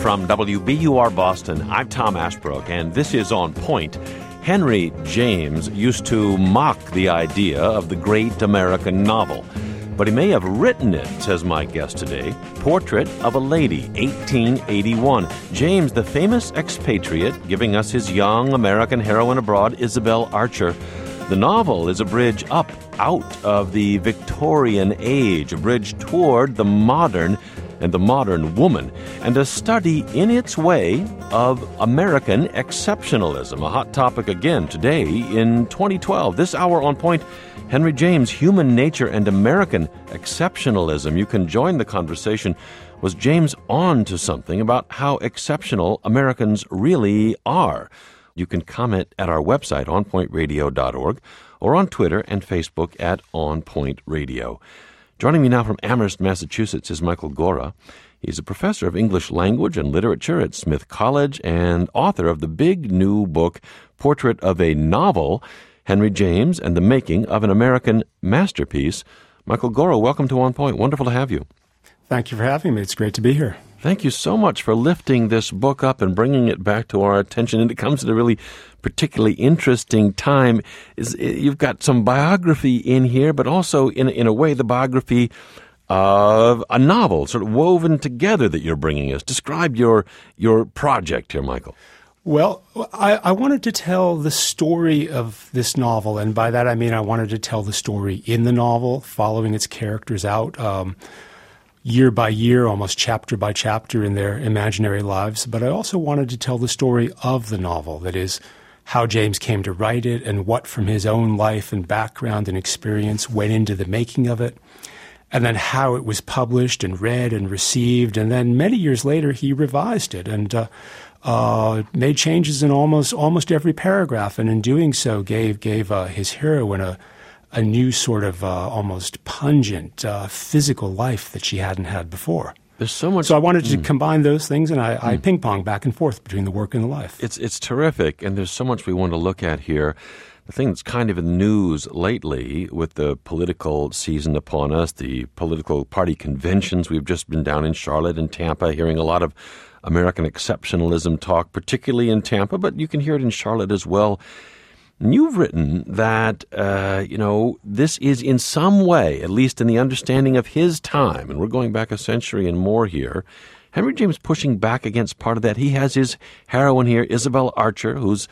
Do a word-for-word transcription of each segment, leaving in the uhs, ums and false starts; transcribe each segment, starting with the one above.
From W B U R Boston, I'm Tom Ashbrook, and this is On Point. Henry James used to mock the idea of the great American novel, but he may have written it, says my guest today, Portrait of a Lady, eighteen eighty-one. James, the famous expatriate, giving us his young American heroine abroad, Isabel Archer. The novel is a bridge up, out of the Victorian age, a bridge toward the modern and the modern woman, and a study in its way of American exceptionalism, a hot topic again today in twenty twelve. This hour on Point, Henry James, Human Nature and American Exceptionalism. You can join the conversation. Was James on to something about how exceptional Americans really are? You can comment at our website, on point radio dot org, or on Twitter and Facebook at On Point Radio. Joining me now from Amherst, Massachusetts, is Michael Gora. He's a professor of English language and literature at Smith College and author of the big new book, Portrait of a Novel, Henry James and the Making of an American Masterpiece. Michael Gora, welcome to On Point. Wonderful to have you. Thank you for having me. It's great to be here. Thank you so much for lifting this book up and bringing it back to our attention. And it comes at a really particularly interesting time. Is You've got some biography in here, but also, in, in a way, the biography of a novel sort of woven together that you're bringing us. Describe your your project here, Michael. Well, I, I wanted to tell the story of this novel, and by that I mean I wanted to tell the story in the novel, following its characters out um, year by year, almost chapter by chapter in their imaginary lives. But I also wanted to tell the story of the novel, that is, how James came to write it and what from his own life and background and experience went into the making of it, and then how it was published and read and received. And then many years later, he revised it and uh, uh, made changes in almost almost every paragraph, and in doing so gave gave uh, his heroine a a new sort of uh, almost pungent uh, physical life that she hadn't had before. There's so much. So I wanted to mm. combine those things, and I, I mm. ping-pong back and forth between the work and the life. It's it's terrific, and there's so much we want to look at here. The thing that's kind of in the news lately with the political season upon us, the political party conventions. We've just been down in Charlotte and Tampa hearing a lot of American exceptionalism talk, particularly in Tampa, but you can hear it in Charlotte as well. And you've written that, uh, you know, this is in some way, at least in the understanding of his time, and we're going back a century and more here, Henry James pushing back against part of that. He has his heroine here, Isabel Archer, who's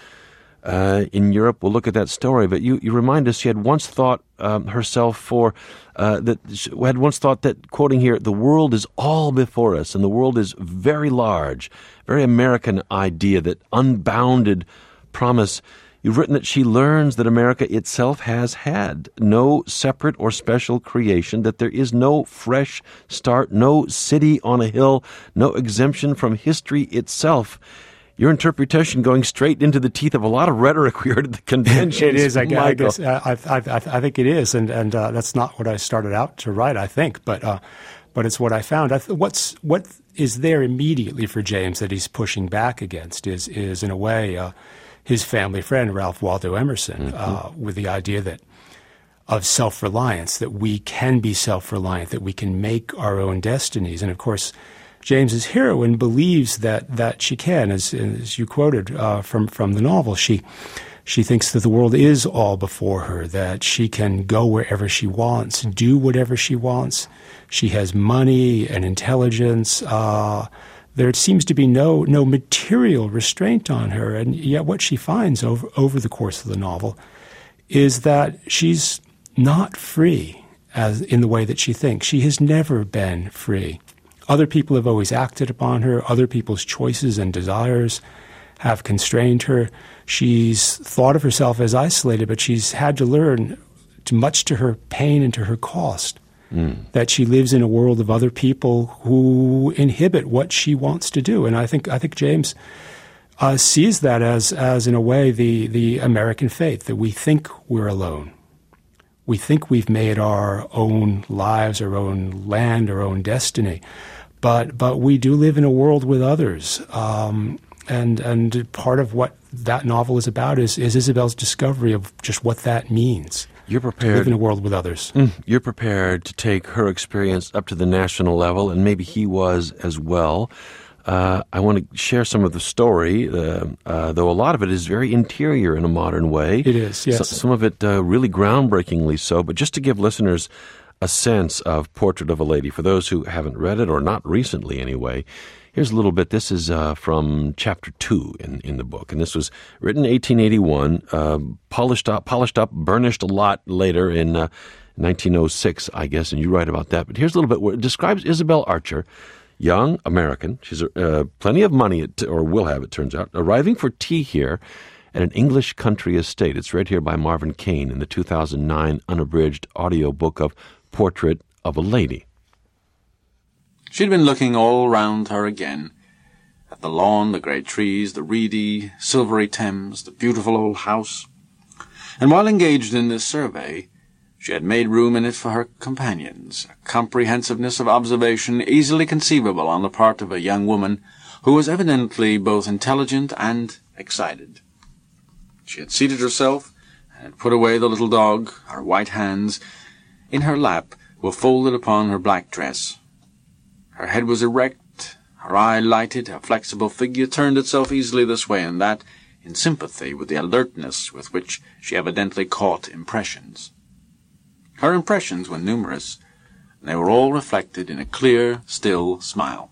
uh, in Europe. We'll look at that story. But you, you remind us she had once thought um, herself for, uh, that she had once thought that, quoting here, the world is all before us, and the world is very large, very American idea, that unbounded promise. You've written that she learns that America itself has had no separate or special creation, that there is no fresh start, no city on a hill, no exemption from history itself. Your interpretation going straight into the teeth of a lot of rhetoric we heard at the convention. It is, I, I guess. I, I, I, I think it is, and and uh, that's not what I started out to write, I think, but uh, but it's what I found. I th- what's what is there immediately for James that he's pushing back against is is in a way. Uh, his family friend, Ralph Waldo Emerson, mm-hmm. uh, with the idea that of self-reliance, that we can be self-reliant, that we can make our own destinies. And, of course, James's heroine believes that that she can, as, as you quoted uh, from, from the novel. She she thinks that the world is all before her, that she can go wherever she wants, do whatever she wants. She has money and intelligence. Uh There seems to be no no material restraint on her, and yet what she finds over, over the course of the novel is that she's not free as in the way that she thinks. She has never been free. Other people have always acted upon her. Other people's choices and desires have constrained her. She's thought of herself as isolated, but she's had to learn, to, much to her pain and to her cost, Mm. that she lives in a world of other people who inhibit what she wants to do. And I think I think James uh, sees that as, as in a way, the, the American faith, that we think we're alone. We think we've made our own lives, our own land, our own destiny. But but we do live in a world with others. Um, and and part of what that novel is about is, is Isabel's discovery of just what that means. You're prepared to live in a world with others. Mm, you're prepared to take her experience up to the national level, and maybe he was as well. Uh, I want to share some of the story, uh, uh, though a lot of it is very interior in a modern way. It is, yes. So, some of it uh, really groundbreakingly so. But just to give listeners a sense of Portrait of a Lady, for those who haven't read it, or not recently anyway, here's a little bit. This is uh, from chapter two in, in the book, and this was written in eighteen eighty-one, uh, polished up, polished up, burnished a lot later in uh, nineteen oh six, I guess, and you write about that. But here's a little bit where it describes Isabel Archer, young American. She's uh, plenty of money, or will have, it turns out, arriving for tea here at an English country estate. It's read here by Marvin Kane in the two thousand nine unabridged audio book of Portrait of a Lady. She'd been looking all round her again, at the lawn, the great trees, the reedy, silvery Thames, the beautiful old house. And while engaged in this survey, she had made room in it for her companions, a comprehensiveness of observation easily conceivable on the part of a young woman who was evidently both intelligent and excited. She had seated herself and had put away the little dog. Her white hands, in her lap, were folded upon her black dress. Her head was erect, her eye lighted, her flexible figure turned itself easily this way and that, in sympathy with the alertness with which she evidently caught impressions. Her impressions were numerous, and they were all reflected in a clear, still smile.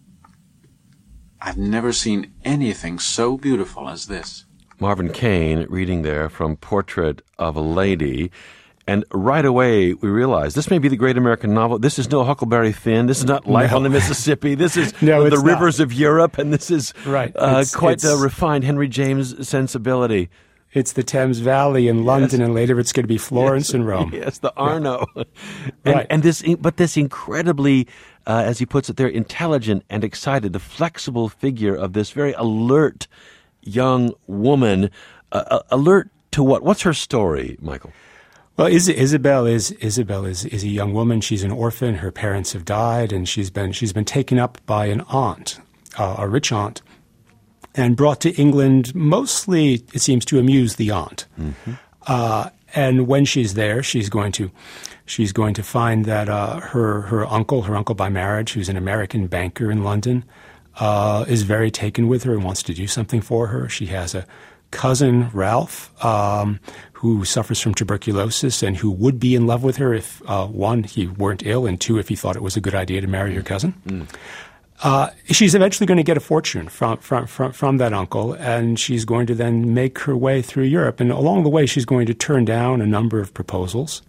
I've never seen anything so beautiful as this. Marvin Kane reading there from Portrait of a Lady. And right away, we realize this may be the great American novel. This is no Huckleberry Finn. This is not Life no. on the Mississippi. This is no, the rivers not. of Europe, and this is right. uh, it's, quite it's, a refined Henry James sensibility. It's the Thames Valley in London, yes. and later it's going to be Florence yes. and Rome. Yes, the Arno. Yeah. and, right. and this, but this incredibly, uh, as he puts it there, intelligent and excited, the flexible figure of this very alert young woman. Uh, alert to what? What's her story, Michael? Well, Is- Isabel is Isabel is, is a young woman. She's an orphan. Her parents have died, and she's been she's been taken up by an aunt, uh, a rich aunt, and brought to England mostly, it seems, to amuse the aunt. Mm-hmm. Uh, and when she's there, she's going to she's going to find that uh, her her uncle, her uncle by marriage, who's an American banker in London, uh, is very taken with her and wants to do something for her. She has a cousin, Ralph, um, who suffers from tuberculosis and who would be in love with her if, uh, one, he weren't ill, and two, if he thought it was a good idea to marry her cousin. Mm. Uh, she's eventually going to get a fortune from, from, from, from that uncle, and she's going to then make her way through Europe. And along the way, she's going to turn down a number of proposals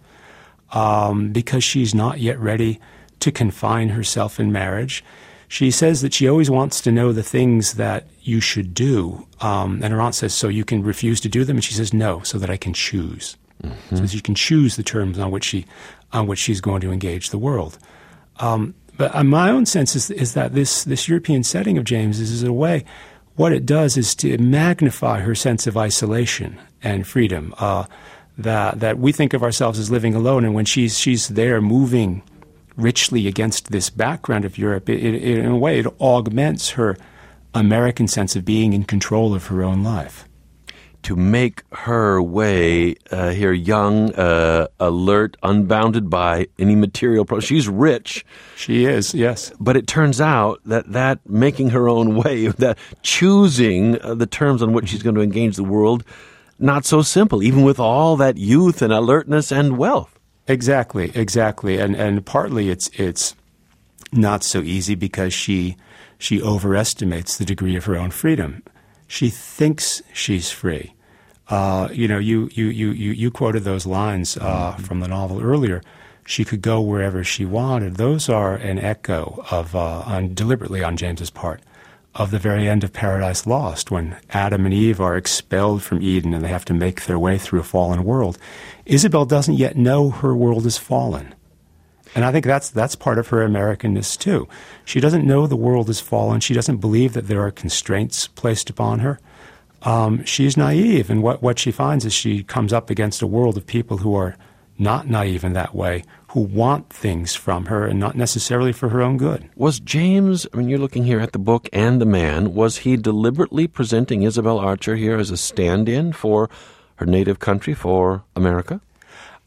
um, because she's not yet ready to confine herself in marriage. She says that she always wants to know the things that you should do. Um, and her aunt says, so you can refuse to do them? And she says, no, so that I can choose. Mm-hmm. So she can choose the terms on which she, on which she's going to engage the world. Um, but uh, my own sense is, is that this, this European setting of James is, in a way, what it does is to magnify her sense of isolation and freedom. Uh, that that we think of ourselves as living alone, and when she's she's there moving richly against this background of Europe, it, it, in a way, it augments her American sense of being in control of her own life. To make her way uh, here, young, uh, alert, unbounded by any material pro- she's rich. She is, yes. But it turns out that that making her own way, that choosing uh, the terms on which she's going to engage the world, not so simple, even with all that youth and alertness and wealth. Exactly, exactly, and and partly it's it's not so easy because she she overestimates the degree of her own freedom. She thinks she's free. Uh, you know, you you you you you quoted those lines uh, from the novel earlier. She could go wherever she wanted. Those are an echo of, uh, on, deliberately on James's part, of the very end of Paradise Lost, when Adam and Eve are expelled from Eden and they have to make their way through a fallen world. Isabel doesn't yet know her world is fallen. And I think that's that's part of her Americanness, too. She doesn't know the world is fallen. She doesn't believe that there are constraints placed upon her. Um, she's naive, and what, what she finds is she comes up against a world of people who are not naive in that way, who want things from her and not necessarily for her own good. Was James, I mean, you're looking here at the book and the man, was he deliberately presenting Isabel Archer here as a stand-in for her native country, for America?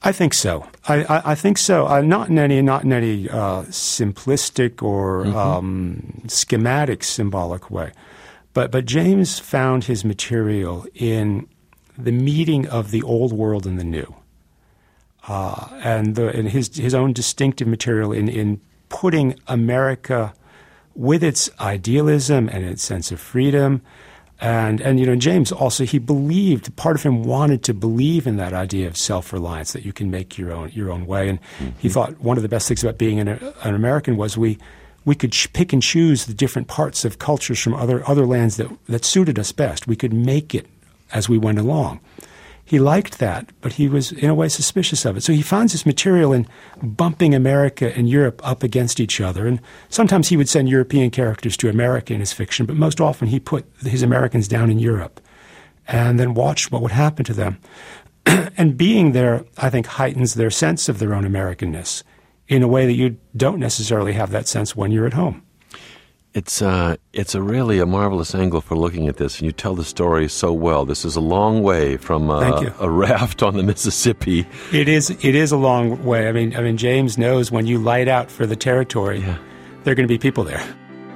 I think so. I, I, I think so. Uh, not in any, not in any uh, simplistic or mm-hmm. um, schematic, symbolic way, but but James found his material in the meeting of the old world and the new, uh, and the, and his his own distinctive material in in putting America with its idealism and its sense of freedom. And, and you know, James also, he believed, part of him wanted to believe in that idea of self-reliance, that you can make your own your own way. And mm-hmm. he thought one of the best things about being an, an American was we we could ch- pick and choose the different parts of cultures from other other lands that, that suited us best. We could make it as we went along. He liked that, but he was, in a way, suspicious of it. So he finds this material in bumping America and Europe up against each other. And sometimes he would send European characters to America in his fiction, but most often he put his Americans down in Europe and then watched what would happen to them. And being there, I think, heightens their sense of their own Americanness in a way that you don't necessarily have that sense when you're at home. It's uh, it's a really a marvelous angle for looking at this, and you tell the story so well. This is a long way from uh, a raft on the Mississippi. It is. It is a long way. I mean, I mean, James knows when you light out for the territory, yeah. there are going to be people there.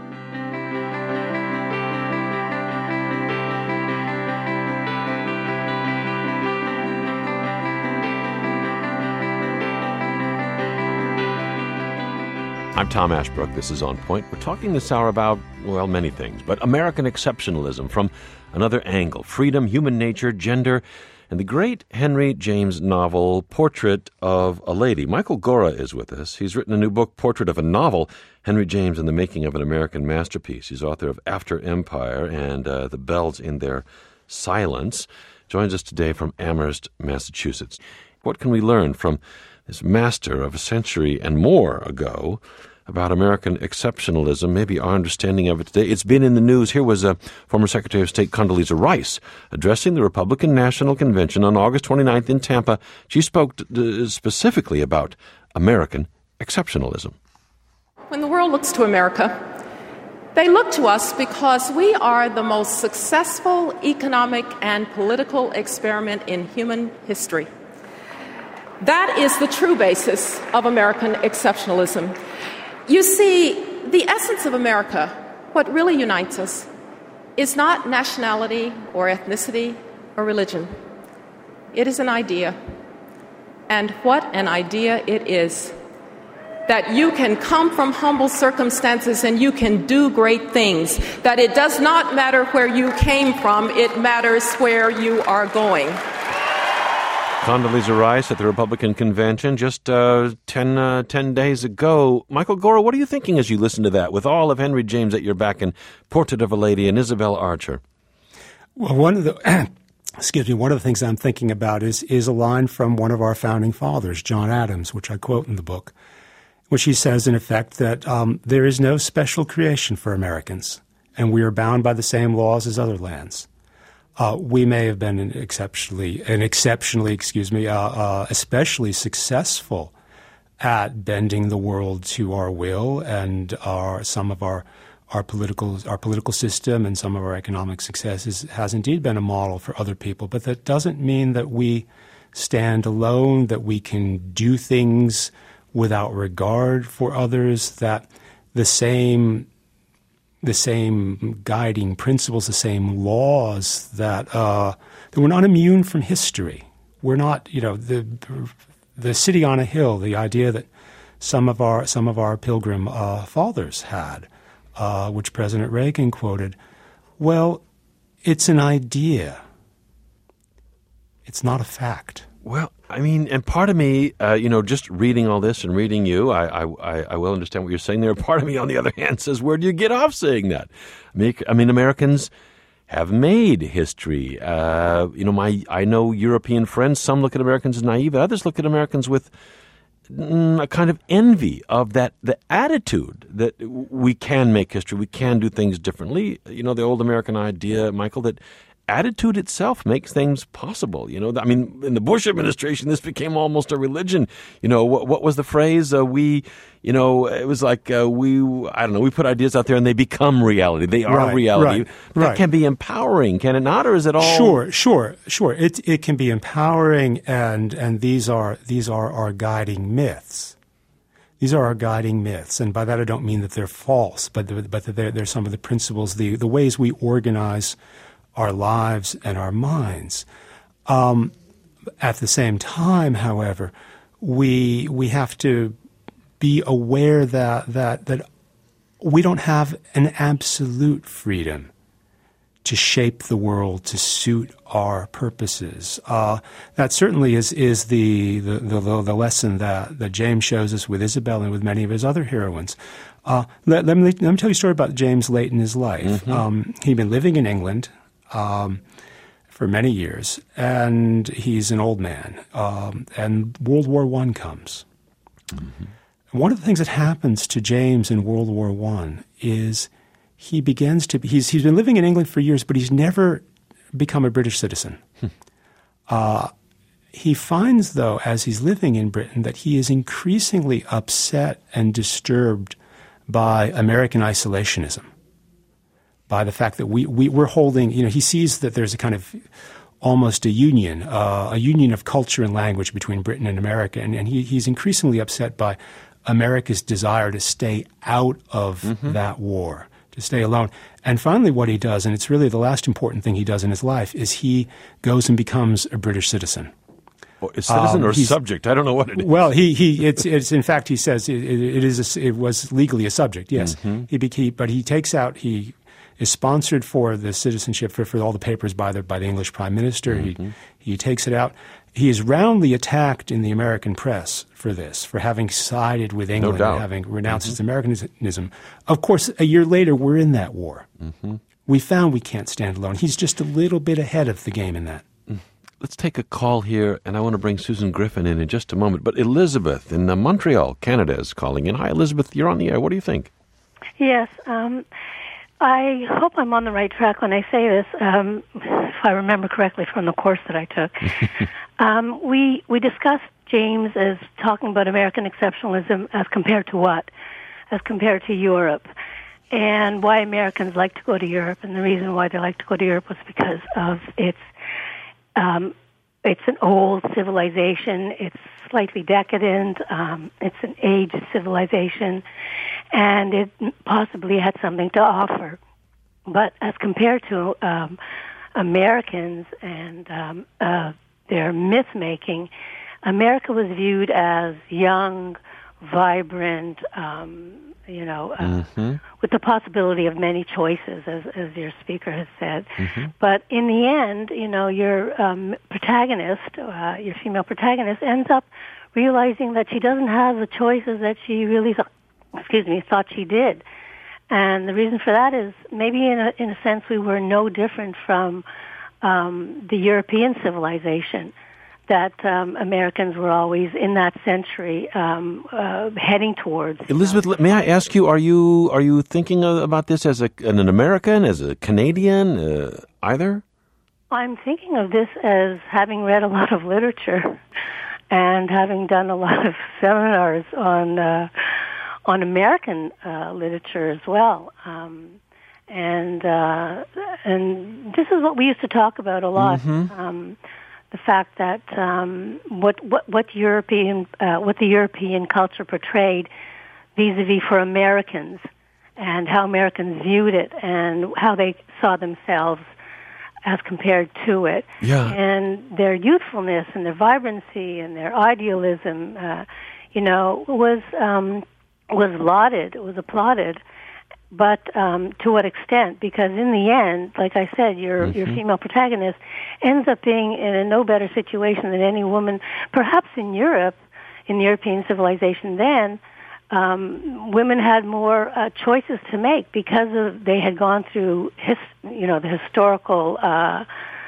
I'm Tom Ashbrook. This is On Point. We're talking this hour about, well, many things, but American exceptionalism from another angle. Freedom, human nature, gender, and the great Henry James novel, Portrait of a Lady. Michael Gora is with us. He's written a new book, Portrait of a Novel, Henry James and the Making of an American Masterpiece. He's author of After Empire and uh, The Bells in Their Silence. Joins us today from Amherst, Massachusetts. What can we learn from this master of a century and more ago about American exceptionalism, maybe our understanding of it today? It's been in the news. Here was uh, former Secretary of State Condoleezza Rice addressing the Republican National Convention on August twenty-ninth in Tampa. She spoke uh, specifically about American exceptionalism. When the world looks to America, they look to us because we are the most successful economic and political experiment in human history. That is the true basis of American exceptionalism. You see, the essence of America, what really unites us, is not nationality or ethnicity or religion. It is an idea. And what an idea it is. That you can come from humble circumstances and you can do great things. That it does not matter where you came from, it matters where you are going. Condoleezza Rice at the Republican Convention just uh, ten, uh, ten days ago. Michael Gora, what are you thinking as you listen to that with all of Henry James at your back and Portrait of a Lady and Isabel Archer? Well, one of the excuse me, one of the things I'm thinking about is is a line from one of our founding fathers, John Adams, which I quote in the book, which he says in effect that um, there is no special creation for Americans, and we are bound by the same laws as other lands. Uh, we may have been an exceptionally, an exceptionally, excuse me, uh, uh, especially successful at bending the world to our will, and our some of our our political our political system and some of our economic successes has indeed been a model for other people. But that doesn't mean that we stand alone, that we can do things without regard for others. That the same. the same guiding principles, the same laws, that uh, that we're not immune from history. We're not, you know, the the city on a hill. The idea that some of our some of our Pilgrim uh, fathers had, uh, which President Reagan quoted. Well, it's an idea. It's not a fact. Well, I mean, and part of me, uh, you know, just reading all this and reading you, I, I, I will understand what you're saying there. Part of me, on the other hand, says, where do you get off saying that? I mean, I mean Americans have made history. Uh, you know, my I know European friends, some look at Americans as naive, others look at Americans with mm, a kind of envy of that, the attitude that we can make history, we can do things differently. You know, the old American idea, Michael, that attitude itself makes things possible. You know, I mean, in the Bush administration, this became almost a religion. You know, what, what was the phrase? Uh, we, you know, it was like uh, we, I don't know, we put ideas out there and they become reality. They are right, reality. Right, that right. can be empowering, can it not? Or is it all? Sure, sure, sure. It it can be empowering, and and these are these are our guiding myths. These are our guiding myths, and by that I don't mean that they're false, but they're, but they're, they're some of the principles, the the ways we organize our lives and our minds. Um, at the same time, however, we we have to be aware that that that we don't have an absolute freedom to shape the world to suit our purposes. Uh, that certainly is is the the, the the lesson that that James shows us with Isabel and with many of his other heroines. Uh, let, let me let me tell you a story about James late in his life. Mm-hmm. Um, he'd been living in England Um, for many years, and he's an old man. Um, and World War One comes. Mm-hmm. One of the things that happens to James in World War One is he begins to. He's he's been living in England for years, but he's never become a British citizen. Hmm. Uh, he finds, though, as he's living in Britain, that he is increasingly upset and disturbed by American isolationism. By the fact that we, we, we're holding, you know, he sees that there's a kind of almost a union, uh, a union of culture and language between Britain and America. And, and he, he's increasingly upset by America's desire to stay out of mm-hmm. that war, to stay alone. And finally what he does, and it's really the last important thing he does in his life, is he goes and becomes a British citizen. Well, a citizen um, or subject? I don't know what it is. Well, he, he it's, it's in fact, he says it, it, it, is a, it was legally a subject, yes. Mm-hmm. He, he But he takes out, he... is sponsored for the citizenship for, for all the papers by the by the English Prime Minister. Mm-hmm. He he takes it out. He is roundly attacked in the American press for this, for having sided with England, no doubt. And having renounced mm-hmm. its Americanism. Of course, a year later, we're in that war. Mm-hmm. We found we can't stand alone. He's just a little bit ahead of the game in that. Let's take a call here, and I want to bring Susan Griffin in in just a moment. But Elizabeth in uh, Montreal, Canada, is calling in. Hi, Elizabeth. You're on the air. What do you think? Yes. Um, I hope I'm on the right track when I say this, um, if I remember correctly from the course that I took. um, we we discussed James as talking about American exceptionalism as compared to what? As compared to Europe. And why Americans like to go to Europe. And the reason why they like to go to Europe was because of its, um, it's an old civilization. It's slightly decadent. Um, it's an aged civilization. And it possibly had something to offer. But as compared to um, Americans and um, uh, their myth-making, America was viewed as young, vibrant, um, you know, uh, mm-hmm. with the possibility of many choices, as, as your speaker has said. Mm-hmm. But in the end, you know, your um, protagonist, uh, your female protagonist, ends up realizing that she doesn't have the choices that she really thought, excuse me, thought she did. And the reason for that is maybe in a, in a sense we were no different from um, the European civilization that um, Americans were always in that century um, uh, heading towards. Elizabeth, may I ask you, are you are you thinking about this as a, an American, as a Canadian, uh, either? I'm thinking of this as having read a lot of literature and having done a lot of seminars on uh, on American uh, literature as well. Um, and uh, and this is what we used to talk about a lot. Mm-hmm. Um, the fact that um, what what what European uh, what the European culture portrayed vis-a-vis for Americans, and how Americans viewed it, and how they saw themselves as compared to it, yeah. and their youthfulness and their vibrancy and their idealism, uh, you know, was um, was lauded, it was applauded. But um, to what extent? Because in the end, like I said, your mm-hmm. your female protagonist ends up being in a no better situation than any woman, perhaps in Europe, in the European civilization then. Um, women had more uh, choices to make because of they had gone through his, you know, the historical uh,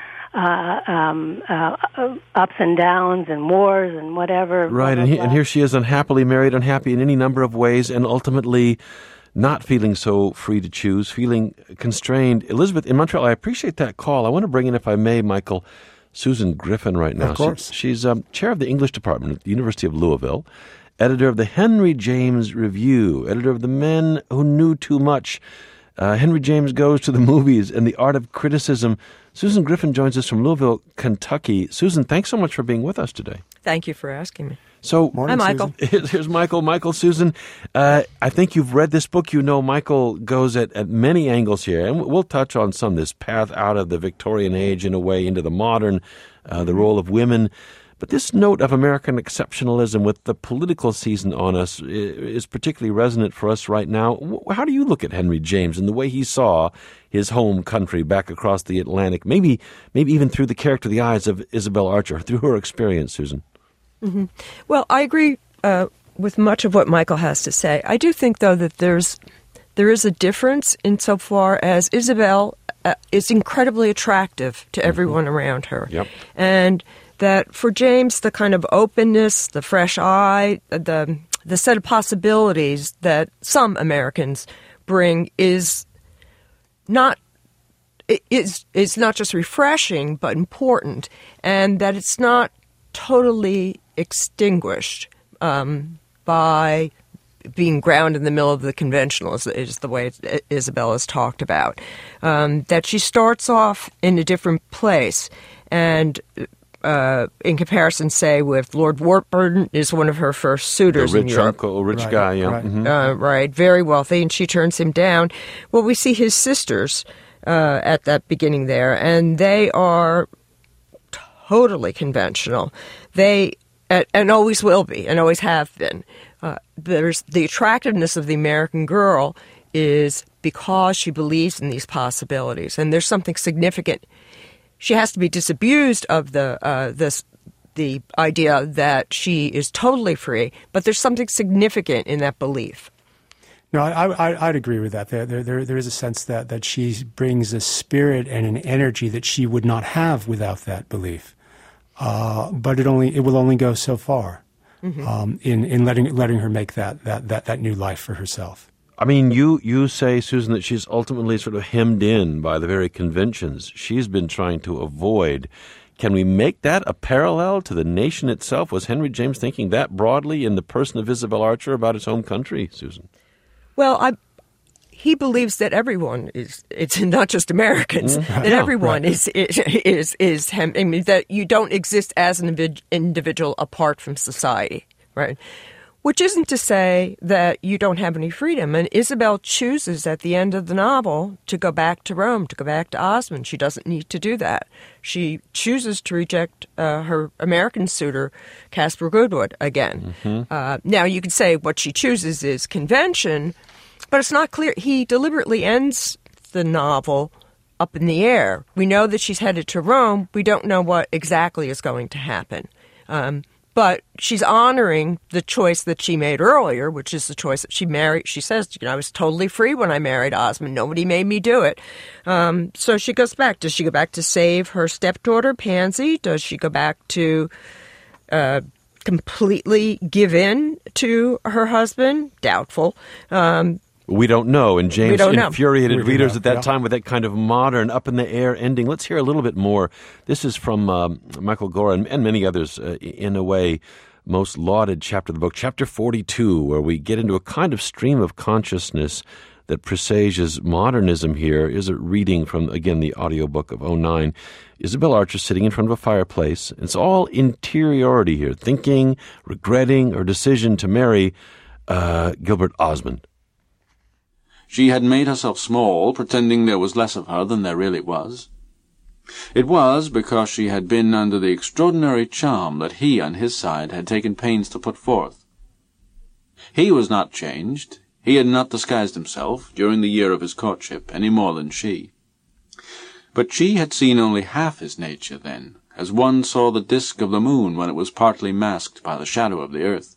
uh, um, uh, ups and downs and wars and whatever. Right, blah, and, he, blah. and here she is, unhappily married, unhappy in any number of ways, and ultimately not feeling so free to choose, feeling constrained. Elizabeth, in Montreal, I appreciate that call. I want to bring in, if I may, Michael, Susan Griffin right now. Of course. She, she's um, chair of the English department at the University of Louisville, editor of the Henry James Review, editor of The Men Who Knew Too Much. Uh, Henry James Goes to the Movies and the Art of Criticism. Susan Griffin joins us from Louisville, Kentucky. Susan, thanks so much for being with us today. Thank you for asking me. So, Morning, Hi, Michael. Susan. Here's Michael. Michael, Susan, uh, I think you've read this book. You know Michael goes at, at many angles here, and we'll touch on some, this path out of the Victorian age in a way into the modern, uh, the role of women. But this note of American exceptionalism with the political season on us is particularly resonant for us right now. How do you look at Henry James and the way he saw his home country back across the Atlantic, maybe maybe even through the character, the eyes of Isabel Archer, through her experience, Susan? Mm-hmm. Well, I agree uh, with much of what Michael has to say. I do think, though, that there's there is a difference insofar as Isabel uh, is incredibly attractive to everyone mm-hmm. around her. Yep. And that for James, the kind of openness, the fresh eye, the the set of possibilities that some Americans bring is not is is not just refreshing but important, and that it's not totally extinguished um, by being ground in the middle of the conventional, is, is the way Isabel has talked about. Um, that she starts off in a different place, and uh, in comparison, say, with Lord Warburton, is one of her first suitors the in rich Europe. uncle, rich Right, guy, yeah. right. Mm-hmm. Uh, right, very wealthy, and she turns him down. Well, we see his sisters uh, at that beginning there, and they are totally conventional. They, and, and always will be, and always have been. Uh, there's the attractiveness of the American girl is because she believes in these possibilities, and there's something significant. She has to be disabused of the uh, this the idea that she is totally free, but there's something significant in that belief. No, I, I, I'd agree with that. There, there, there is a sense that, that she brings a spirit and an energy that she would not have without that belief. Uh, but it only it will only go so far mm-hmm. um, in in letting letting her make that that, that, that new life for herself. I mean, you, you say, Susan, that she's ultimately sort of hemmed in by the very conventions she's been trying to avoid. Can we make that a parallel to the nation itself? Was Henry James thinking that broadly in the person of Isabel Archer about his home country, Susan? Well, I, he believes that everyone is, it's not just Americans, mm-hmm. that Yeah, everyone right. is, is, is, is hem, I mean, that you don't exist as an individual apart from society, right? Which isn't to say that you don't have any freedom. And Isabel chooses at the end of the novel to go back to Rome, to go back to Osmond. She doesn't need to do that. She chooses to reject uh, her American suitor, Caspar Goodwood, again. Mm-hmm. Uh, now, you could say what she chooses is convention, but it's not clear. He deliberately ends the novel up in the air. We know that she's headed to Rome. We don't know what exactly is going to happen. Um But she's honoring the choice that she made earlier, which is the choice that she married. She says, you know, I was totally free when I married Osmond. Nobody made me do it. Um, so she goes back. Does she go back to save her stepdaughter, Pansy? Does she go back to uh, completely give in to her husband? Doubtful. Um, We don't know, and James infuriated We readers know, at that yeah. time with that kind of modern, up-in-the-air ending. Let's hear a little bit more. This is from um, Michael Gore and, and many others, uh, in a way, most lauded chapter of the book, chapter forty-two, where we get into a kind of stream of consciousness that presages modernism here. Is a reading from, again, the audiobook of oh nine. Isabel Archer sitting in front of a fireplace. It's all interiority here, thinking, regretting, her decision to marry uh, Gilbert Osmond. She had made herself small, pretending there was less of her than there really was. It was because she had been under the extraordinary charm that he, on his side, had taken pains to put forth. He was not changed. He had not disguised himself during the year of his courtship, any more than she. But she had seen only half his nature then, as one saw the disk of the moon when it was partly masked by the shadow of the earth.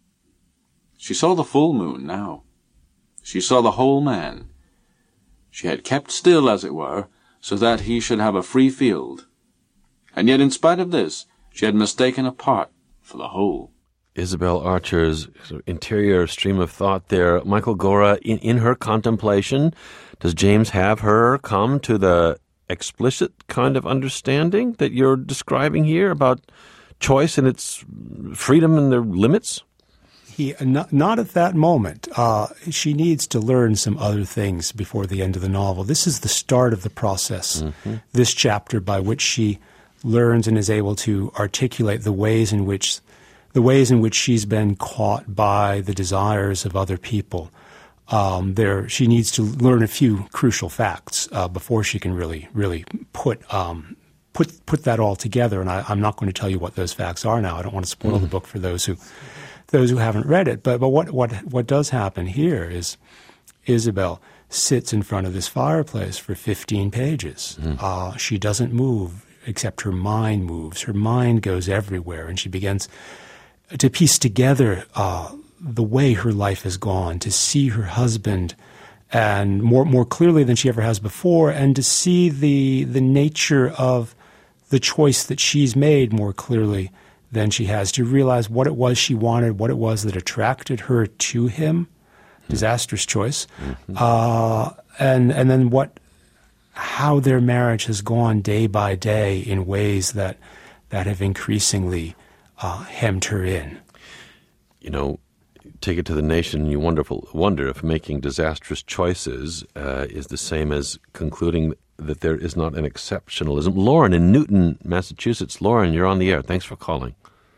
She saw the full moon now. She saw the whole man. She had kept still, as it were, so that he should have a free field. And yet, in spite of this, she had mistaken a part for the whole. Isabel Archer's sort of interior stream of thought there. Michael Gora, in, in her contemplation, does James have her come to the explicit kind of understanding that you're describing here about choice and its freedom and their limits? He not, not at that moment. Uh, she needs to learn some other things before the end of the novel. This is the start of the process, mm-hmm. this chapter by which she learns and is able to articulate the ways in which the ways in which she's been caught by the desires of other people. Um, there, she needs to learn a few crucial facts uh, before she can really, really put um, put put that all together. And I, I'm not going to tell you what those facts are now. I don't want to spoil mm. the book for those who those who haven't read it. But but what what what does happen here is Isabel sits in front of this fireplace for fifteen pages. Mm. Uh, she doesn't move, except her mind moves. Her mind goes everywhere, and she begins to piece together uh, the way her life has gone, to see her husband and more more clearly than she ever has before, and to see the the nature of the choice that she's made more clearly than she has, to realize what it was she wanted, what it was that attracted her to him, mm-hmm. disastrous choice, mm-hmm. uh, and and then what how their marriage has gone day by day in ways that that have increasingly Uh, hemmed her in. You know, take it to the nation, you wonderful, wonder if making disastrous choices uh, is the same as concluding that there is not an exceptionalism. Lauren in Newton, Massachusetts. Lauren, you're on the air. Thanks for calling.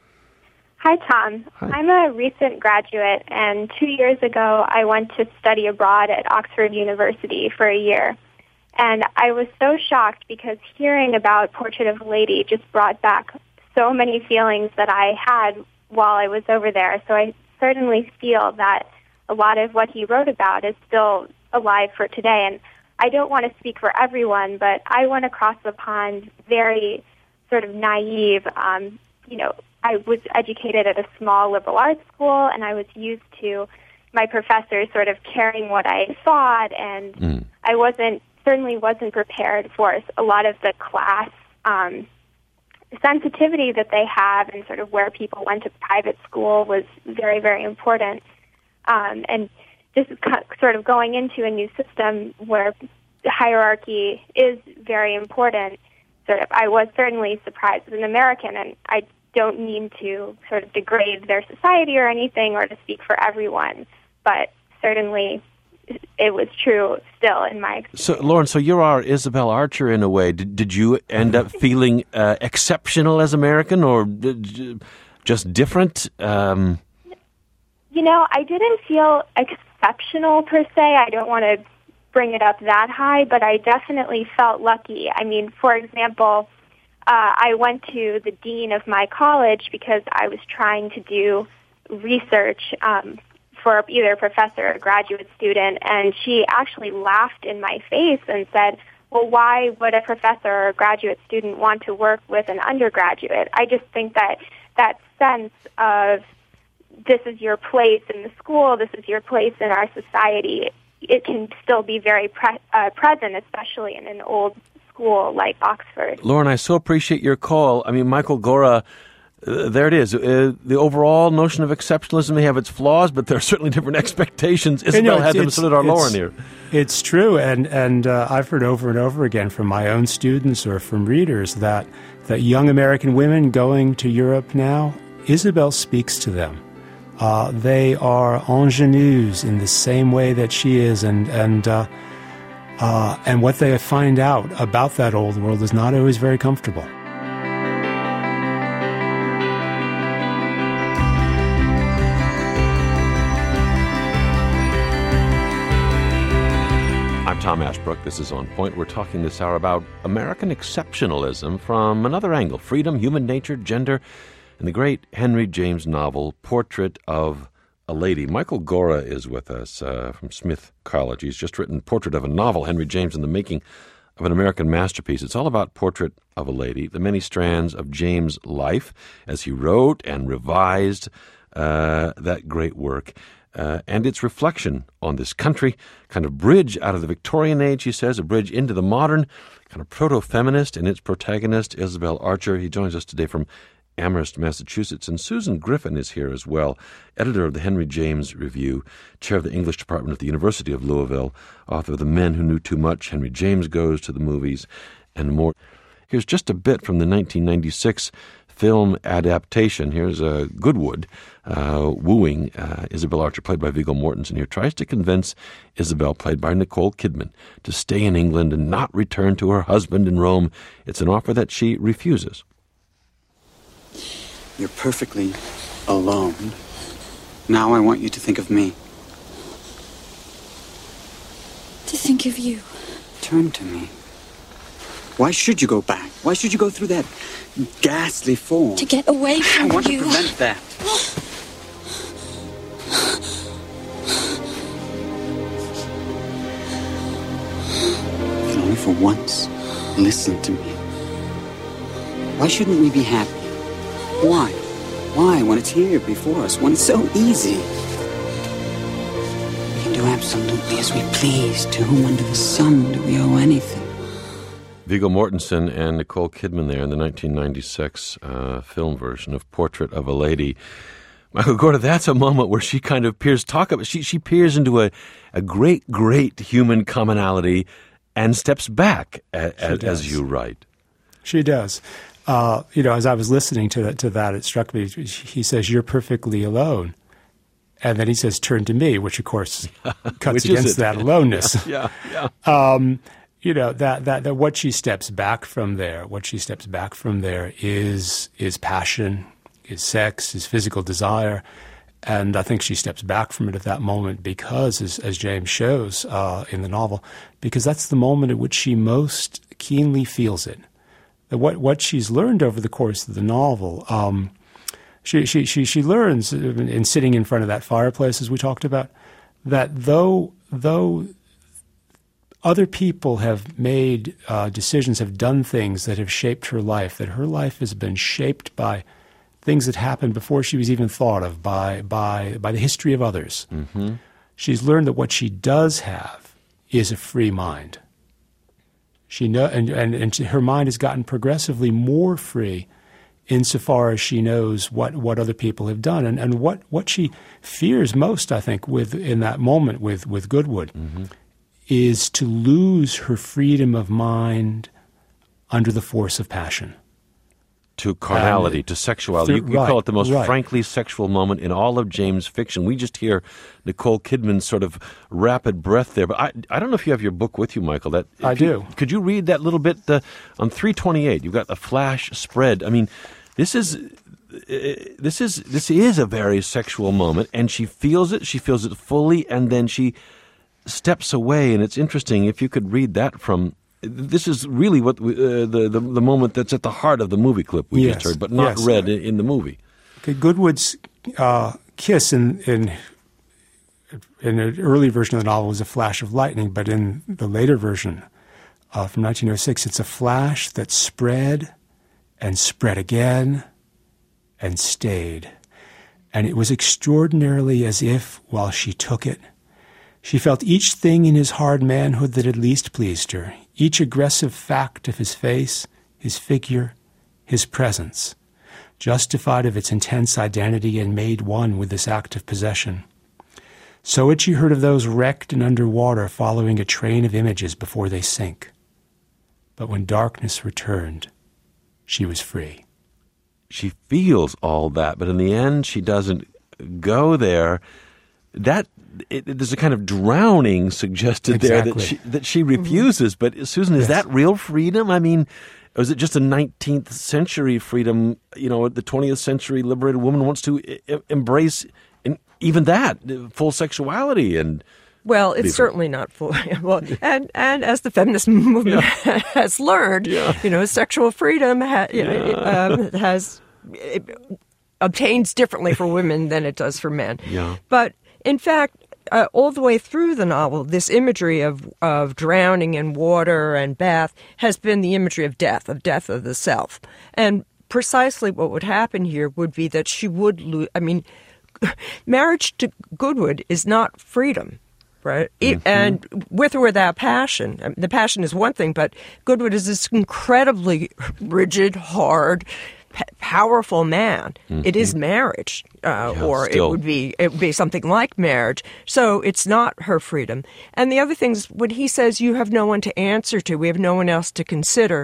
Hi, Tom. Hi. I'm a recent graduate, and two years ago I went to study abroad at Oxford University for a year. And I was so shocked because hearing about Portrait of a Lady just brought back so many feelings that I had while I was over there. So I certainly feel that a lot of what he wrote about is still alive for today. And I don't want to speak for everyone, but I went across the pond very sort of naive. Um, you know, I was educated at a small liberal arts school, and I was used to my professors sort of caring what I thought, and mm. I wasn't certainly wasn't prepared for a lot of the class um sensitivity that they have, and sort of where people went to private school was very, very important. Um, and just sort of going into a new system where the hierarchy is very important, sort of, I was certainly surprised as an American, and I don't mean to sort of degrade their society or anything or to speak for everyone, but certainly it was true still in my experience. So, Lauren, so you're our Isabel Archer in a way. Did, did you end up feeling uh, exceptional as American, or just different? Um... You know, I didn't feel exceptional per se. I don't want to bring it up that high, but I definitely felt lucky. I mean, for example, uh, I went to the dean of my college because I was trying to do research um for either a professor or a graduate student, and she actually laughed in my face and said, well, why would a professor or a graduate student want to work with an undergraduate? I just think that that sense of this is your place in the school, this is your place in our society, it can still be very pre- uh, present, especially in an old school like Oxford. Lauren, I so appreciate your call. I mean, Michael Gora, Uh, there it is. Uh, the overall notion of exceptionalism may have its flaws, but there are certainly different expectations. Isabel you know, had them, so did our Lauren here. It's true, and and uh, I've heard over and over again from my own students or from readers that that young American women going to Europe now, Isabel speaks to them. Uh, they are ingenues in the same way that she is, and and uh, uh, and what they find out about that old world is not always very comfortable. Tom Ashbrook. This is On Point. We're talking this hour about American exceptionalism from another angle: freedom, human nature, gender, and the great Henry James novel, Portrait of a Lady. Michael Gora is with us uh, from Smith College. He's just written Portrait of a Novel, Henry James and the Making of an American Masterpiece. It's all about Portrait of a Lady, the many strands of James' life as he wrote and revised uh, that great work. Uh, and its reflection on this country, kind of bridge out of the Victorian age, he says, a bridge into the modern, kind of proto-feminist, and its protagonist, Isabel Archer. He joins us today from Amherst, Massachusetts. And Susan Griffin is here as well, editor of the Henry James Review, chair of the English department at the University of Louisville, author of The Men Who Knew Too Much, Henry James Goes to the Movies, and more. Here's just a bit from the nineteen ninety-six film adaptation. Here's uh, Goodwood uh, wooing uh, Isabel Archer, played by Viggo Mortensen here, tries to convince Isabel, played by Nicole Kidman, to stay in England and not return to her husband in Rome. It's an offer that she refuses. You're perfectly alone. Now I want you to think of me. To think of you. Turn to me. Why should you go back? Why should you go through that ghastly form? To get away from you. I want you. to prevent that. You can only for once listen to me. Why shouldn't we be happy? Why? Why, when it's here before us, when it's so easy? We can do absolutely as we please. To whom under the sun do we owe anything? Viggo Mortensen and Nicole Kidman there in the nineteen ninety-six uh, film version of Portrait of a Lady. Michael Gorda, that's a moment where she kind of peers, talk about, she, she peers into a, a great, great human commonality and steps back a, a, as you write. She does. Uh, you know, as I was listening to that, to that, it struck me, he says, "You're perfectly alone." And then he says, "Turn to me," which, of course, cuts against that aloneness. yeah, yeah. Um, you know, that, that, that what she steps back from there, what she steps back from there is, is passion, is sex, is physical desire. And I think she steps back from it at that moment because, as, as James shows uh, in the novel, because that's the moment at which she most keenly feels it. What what she's learned over the course of the novel, um, she, she she she learns in, in sitting in front of that fireplace, as we talked about, that though though other people have made uh, decisions, have done things that have shaped her life, that her life has been shaped by things that happened before she was even thought of, by by by the history of others. Mm-hmm. She's learned that what she does have is a free mind. She know, and, and, and her mind has gotten progressively more free insofar as she knows what, what other people have done. And, and what, what she fears most, I think, with in that moment with, with Goodwood, mm-hmm. is to lose her freedom of mind under the force of passion. To carnality, um, to sexuality. You, you right, call it the most right. frankly sexual moment in all of James' fiction. We just hear Nicole Kidman's sort of rapid breath there. But I, I don't know if you have your book with you, Michael. That I you, do. Could you read that little bit uh, on three twenty-eight? You've got the flash spread. I mean, this is uh, this is this is a very sexual moment, and she feels it. She feels it fully, and then she steps away. And it's interesting if you could read that from. This is really what we, uh, the, the the moment that's at the heart of the movie clip we yes. just heard, but not yes. read in, in the movie. Okay, Goodwood's uh, kiss in, in in an early version of the novel was a flash of lightning, but in the later version uh, from nineteen oh six, it's a flash that spread and spread again and stayed. And it was extraordinarily as if, while she took it, she felt each thing in his hard manhood that had least pleased her, each aggressive fact of his face, his figure, his presence, justified of its intense identity and made one with this act of possession. So had she heard of those wrecked and underwater following a train of images before they sink. But when darkness returned, she was free. She feels all that, but in the end, she doesn't go there. That it, there's a kind of drowning suggested exactly. there that she, that she refuses. Mm-hmm. But Susan, is yes. that real freedom? I mean, or is it just a nineteenth century freedom? You know, the twentieth century liberated woman wants to I- embrace in, even that full sexuality and. Well, it's certainly not full. Well, and and as the feminist movement yeah. has learned, yeah. you know, sexual freedom ha, you know, yeah. um, has it obtains differently for women than it does for men. Yeah. But in fact, uh, all the way through the novel, this imagery of of drowning in water and bath has been the imagery of death, of death of the self, and precisely what would happen here would be that she would lose. I mean, marriage to Goodwood is not freedom. Right, mm-hmm. And with or without passion. The passion is one thing, but Goodwood is this incredibly rigid, hard, p- powerful man. Mm-hmm. It is marriage, uh, yeah, or still. it would be it would be something like marriage. So it's not her freedom. And the other thing is when he says you have no one to answer to, we have no one else to consider.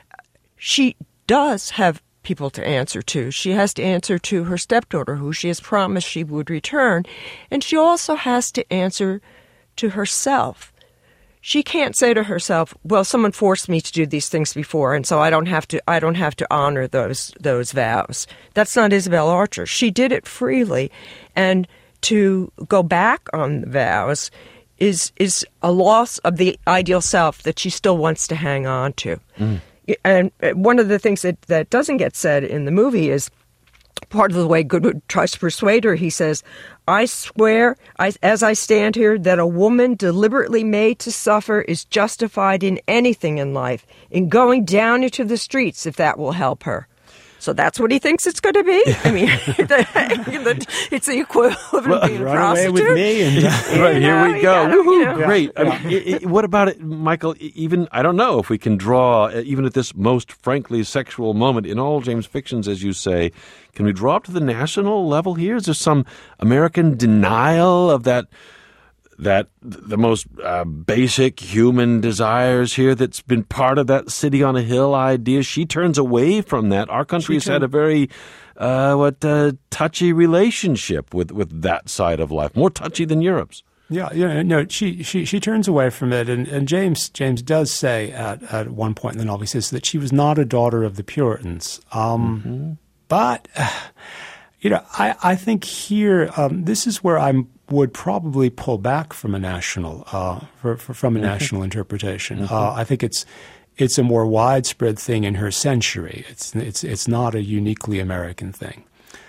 She does have people to answer to. She has to answer to her stepdaughter, who she has promised she would return, and she also has to answer to herself. She can't say to herself, well, someone forced me to do these things before, and so I don't have to I don't have to honor those those vows. That's not Isabel Archer. She did it freely, and to go back on the vows is is a loss of the ideal self that she still wants to hang on to. Mm. And one of the things that, that doesn't get said in the movie is part of the way Goodwood tries to persuade her. He says, I swear, I, as I stand here, that a woman deliberately made to suffer is justified in anything in life, in going down into the streets if that will help her. So that's what he thinks it's going to be? I mean, the, it's the equivalent of well, being a run prostitute. Away with me. And, uh, right, here we go. Gotta, Woohoo, you know. great. Yeah. I mean, it, it, what about it, Michael? Even, I don't know if we can draw, even at this most frankly sexual moment in all James' fictions, as you say, can we draw up to the national level here? Is there some American denial of that that the most uh, basic human desires here that's been part of that city on a hill idea? She turns away from that. Our country has had a very uh, what uh, touchy relationship with, with that side of life, more touchy than Europe's. Yeah, yeah, no, she, she, she turns away from it, and, and James James does say at, at one point in the novel, he says that she was not a daughter of the Puritans. Um, mm-hmm. But, uh, you know, I, I think here, um, this is where I would probably pull back from a national, uh, for, for, from a mm-hmm. national interpretation. Mm-hmm. Uh, I think it's it's a more widespread thing in her century. It's it's it's not a uniquely American thing.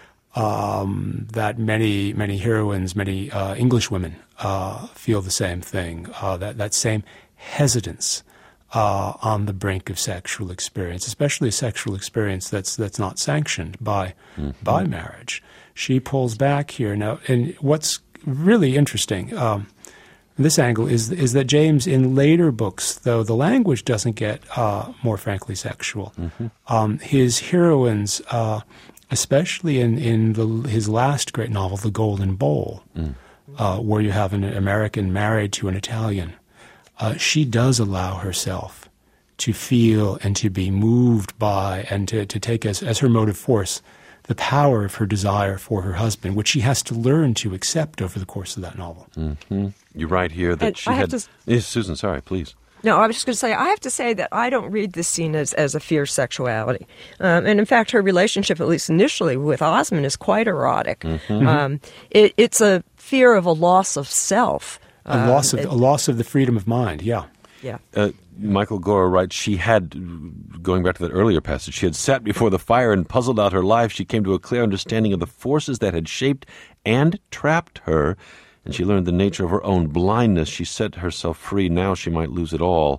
Um, that many many heroines, many uh, English women uh, feel the same thing. Uh, that that same hesitance uh, on the brink of sexual experience, especially a sexual experience that's that's not sanctioned by mm-hmm. by marriage. She pulls back here now, and what's really interesting um, this angle is is that James, in later books, though the language doesn't get uh, more frankly sexual, mm-hmm. um, his heroines. Uh, Especially in, in the, his last great novel, The Golden Bowl, mm. uh, where you have an American married to an Italian, uh, she does allow herself to feel and to be moved by and to, to take as, as her motive force the power of her desire for her husband, which she has to learn to accept over the course of that novel. Mm-hmm. You write here that and she I had... have to... Yes, Susan, sorry, please. No, I was just going to say, I have to say that I don't read this scene as, as a fierce sexuality. Um, and in fact, her relationship, at least initially, with Osmond is quite erotic. Mm-hmm. Um, it, it's a fear of a loss of self. A um, loss of it, a loss of the freedom of mind, yeah. Yeah. Uh, Michael Gore writes, she had, going back to that earlier passage, she had sat before the fire and puzzled out her life. She came to a clear understanding of the forces that had shaped and trapped her, and she learned the nature of her own blindness. She set herself free. Now she might lose it all.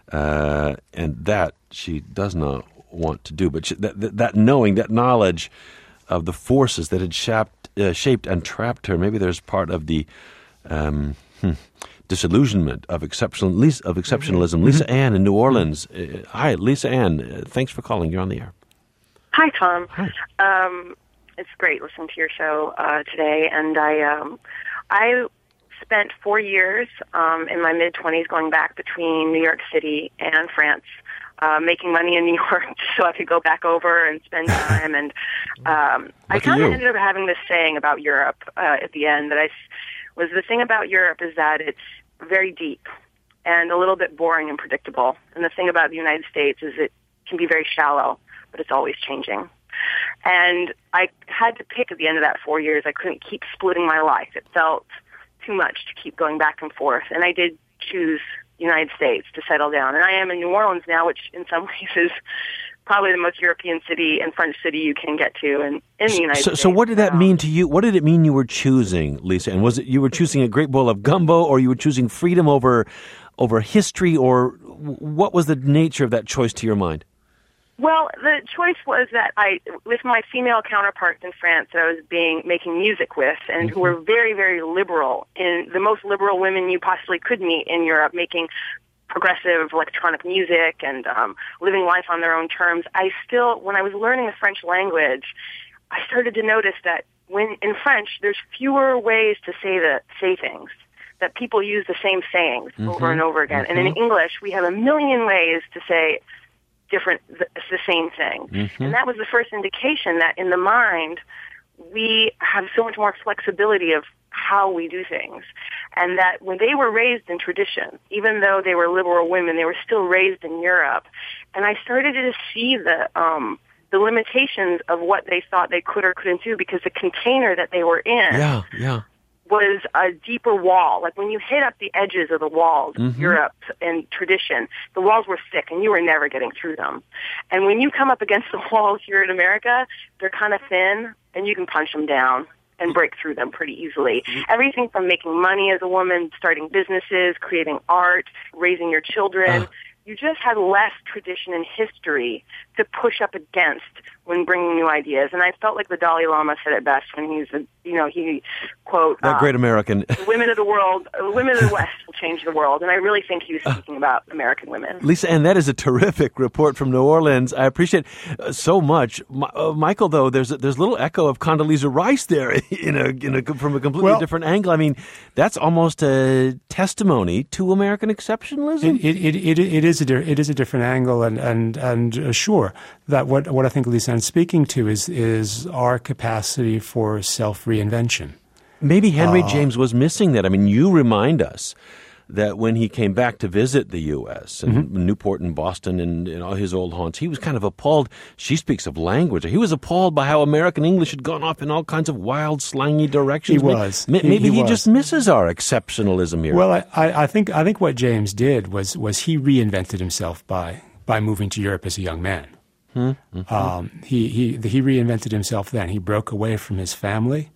Uh, and that she does not want to do. But she, that, that, that knowing, that knowledge of the forces that had shaped, uh, shaped and trapped her, maybe there's part of the um, hmm, disillusionment of, exceptional, of exceptionalism. Mm-hmm. Lisa Ann in New Orleans. Uh, hi, Lisa Ann. Uh, thanks for calling. You're on the air. Hi, Tom. Hi. Um, it's great listening to your show uh, today. And I... Um, I spent four years um, in my mid-twenties going back between New York City and France, uh, making money in New York so I could go back over and spend time. And um, I kind of ended up having this saying about Europe uh, at the end that I was the thing about Europe is that it's very deep and a little bit boring and predictable. And the thing about the United States is it can be very shallow, but it's always changing. And I had to pick at the end of that four years. I couldn't keep splitting my life. It felt too much to keep going back and forth. And I did choose the United States to settle down. And I am in New Orleans now, which in some ways is probably the most European city and French city you can get to in, in the United so, States. So what did that um, mean to you? What did it mean you were choosing, Lisa? And was it you were choosing a great bowl of gumbo, or you were choosing freedom over over history, or what was the nature of that choice to your mind? Well, the choice was that I, with my female counterparts in France that I was being making music with, and mm-hmm. who were very, very liberal, and the most liberal women you possibly could meet in Europe, making progressive electronic music and um, living life on their own terms, I still, when I was learning the French language, I started to notice that when in French, there's fewer ways to say the say things, that people use the same sayings mm-hmm. over and over again. Mm-hmm. And in English, we have a million ways to say different, the, the same thing. Mm-hmm. And that was the first indication that in the mind, we have so much more flexibility of how we do things. And that when they were raised in tradition, even though they were liberal women, they were still raised in Europe. And I started to see the um, the limitations of what they thought they could or couldn't do, because the container that they were in yeah, yeah. was a deeper wall. Like when you hit up the edges of the walls mm-hmm. of Europe and tradition, the walls were thick and you were never getting through them. And when you come up against the walls here in America, they're kind of thin and you can punch them down and break through them pretty easily. Everything from making money as a woman, starting businesses, creating art, raising your children. Uh. You just had less tradition and history to push up against when bringing new ideas. And I felt like the Dalai Lama said it best when he's, you know, he, quote, that um, great American. women of the world, women of the West will change the world. And I really think he was speaking about American women. Lisa, and that is a terrific report from New Orleans. I appreciate uh, so much. My, uh, Michael, though, there's a, there's a little echo of Condoleezza Rice there in a, in a, from a completely well, different angle. I mean, that's almost a testimony to American exceptionalism. It, it, it, it, it, is, a, it is a different angle, and, and, and uh, sure, that what, what I think Lisa is speaking to is is our capacity for self-reinvention. Maybe Henry uh, James was missing that. I mean, you remind us that when he came back to visit the U S and mm-hmm. Newport and Boston and, and all his old haunts, he was kind of appalled. She speaks of language. He was appalled by how American English had gone off in all kinds of wild, slangy directions. He was. Maybe, maybe he, he, he just misses our exceptionalism here. Well, I, I think I think what James did was was he reinvented himself by by moving to Europe as a young man. Mm-hmm. Um, he he he reinvented himself then. He broke away from his family.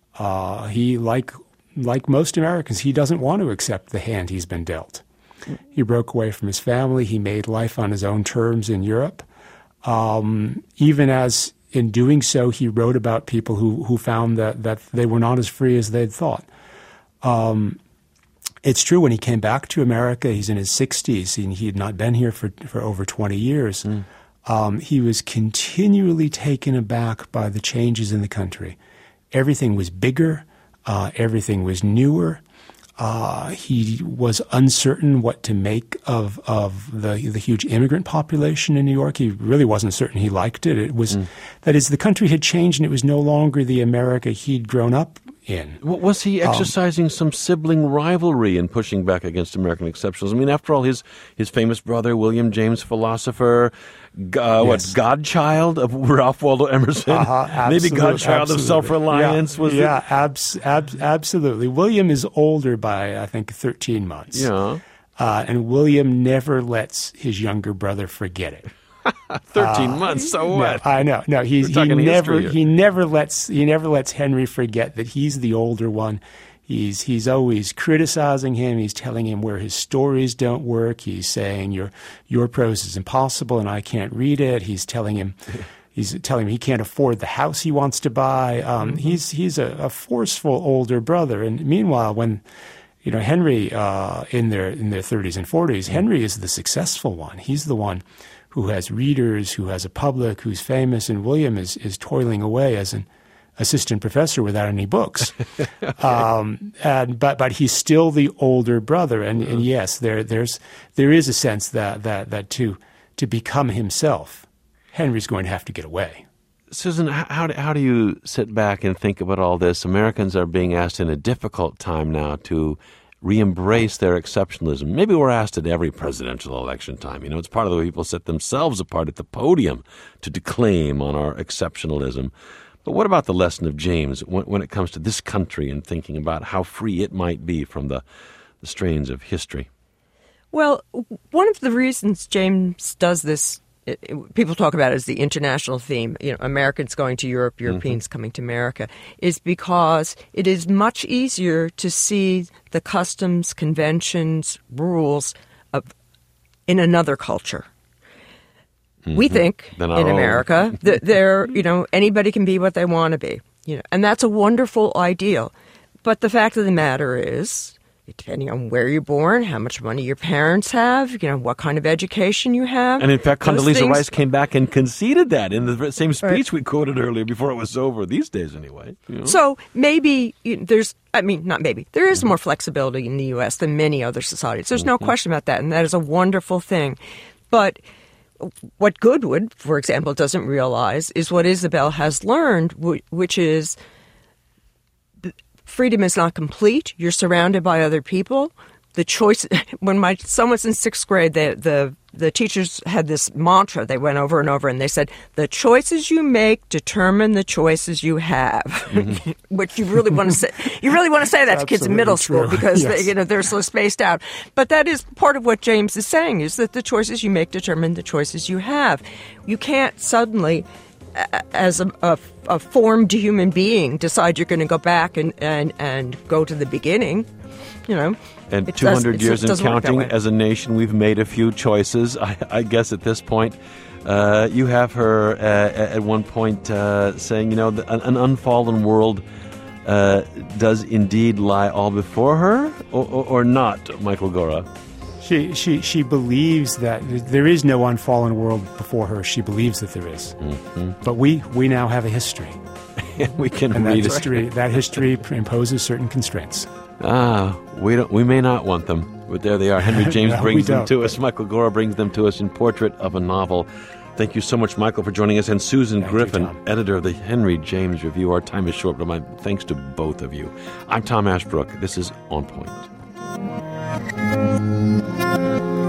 Uh, he like like most Americans, he doesn't want to accept the hand he's been dealt. He broke away from his family. He made life on his own terms in Europe. Um, even as in doing so, he wrote about people who who found that that they were not as free as they'd thought. Um, It's true, when he came back to America, he's in his sixties, and he had not been here for, for over twenty years. Mm. Um, he was continually taken aback by the changes in the country. Everything was bigger. Uh, everything was newer. Uh, he was uncertain what to make of of the the huge immigrant population in New York. He really wasn't certain he liked it. It was, mm. that is, the country had changed, and it was no longer the America he'd grown up in. Was he exercising um, some sibling rivalry in pushing back against American exceptionalism? I mean, after all, his his famous brother, William James, philosopher, uh, yes. what, godchild of Ralph Waldo Emerson? Uh-huh, maybe godchild absolutely. of self-reliance? Yeah, was yeah it? abs, abs, absolutely. William is older by, I think, thirteen months. Yeah. Uh, and William never lets his younger brother forget it. Thirteen uh, months. So what? No, I know. No, he's, he never. He never lets. He never lets Henry forget that he's the older one. He's he's always criticizing him. He's telling him where his stories don't work. He's saying your your prose is impossible and I can't read it. He's telling him. He's telling him he can't afford the house he wants to buy. Um, mm-hmm. He's he's a, a forceful older brother. And meanwhile, when you know Henry uh, in their in their thirties and forties, mm-hmm. Henry is the successful one. He's the one who has readers, who has a public, who's famous, and William is, is toiling away as an assistant professor without any books. okay. um, and but but he's still the older brother, and, and yes, there there's there is a sense that that that to to become himself, Henry's going to have to get away. Susan, how do, how do you sit back and think about all this? Americans are being asked in a difficult time now to re-embrace their exceptionalism. Maybe we're asked at every presidential election time. You know, it's part of the way people set themselves apart at the podium to declaim on our exceptionalism. But what about the lesson of James when, when it comes to this country and thinking about how free it might be from the, the strains of history? Well, one of the reasons James does this, it, it, people talk about it as the international theme, you know, Americans going to Europe, Europeans mm-hmm. coming to America, is because it is much easier to see the customs, conventions, rules of in another culture. Mm-hmm. We think in own. America that they're, you know, anybody can be what they want to be, you know, and that's a wonderful ideal. But the fact of the matter is, depending on where you're born, how much money your parents have, you know, what kind of education you have. And in fact, Those Condoleezza things- Rice came back and conceded that in the same speech Right. we quoted earlier before it was over, these days anyway. You know? So maybe you know, there's, I mean, not maybe, there is more flexibility in the U S than many other societies. There's no Mhm. question about that, and that is a wonderful thing. But what Goodwood, for example, doesn't realize is what Isabel has learned, wh- which is freedom is not complete. You're surrounded by other people. The choice, when my son was in sixth grade, the, the the teachers had this mantra they went over and over, and they said, the choices you make determine the choices you have, mm-hmm. which you really want to say. You really want to say that to kids in middle school true. because Yes. they, you know, they're so spaced out. But that is part of what James is saying, is that the choices you make determine the choices you have. You can't suddenly, as a, a, a formed human being, decide you're going to go back and, and, and go to the beginning, you know. And It two hundred does- years it and doesn't work that counting, way. as a nation, we've made a few choices. I, I guess at this point, uh, you have her uh, at one point uh, saying, you know, the, an, an unfallen world uh, does indeed lie all before her, or, or, or not, Michael Gora? She, she, she believes that there is no unfallen world before her. She believes that there is. Mm-hmm. But we, we now have a history. we can and read that it. history, that history imposes certain constraints. Ah, we don't. We may not want them, but there they are. Henry James No, we brings them don't. to us. Michael Gora brings them to us in Portrait of a Novel. Thank you so much, Michael, for joining us. And Susan Thank you, Griffin, Tom. editor of the Henry James Review. Our time is short, but my thanks to both of you. I'm Tom Ashbrook. This is On Point.